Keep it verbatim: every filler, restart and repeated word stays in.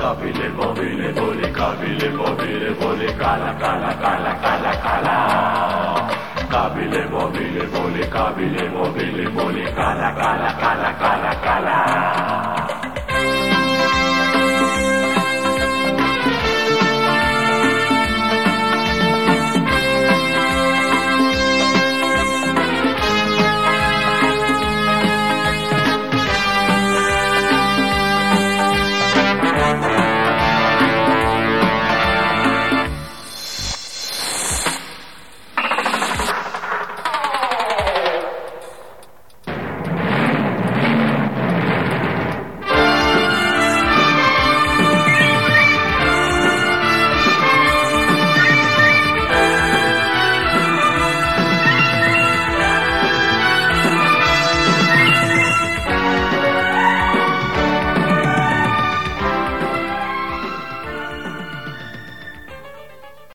Kabile bobile bole kabile bobile bole kala kala kala kala kala. Kabile bobile bole kabile bobile bole kala kala kala kala kala.